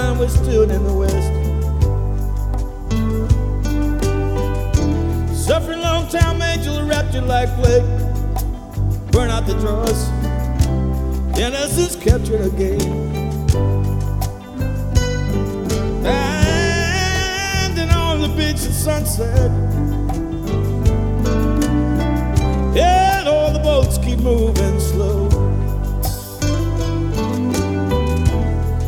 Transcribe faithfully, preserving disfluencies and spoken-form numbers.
time withstood in the West. Suffering long time angel wrapped you like flake, burn out the dross, innocence captured again. Standing on the beach at sunset, and all the boats keep moving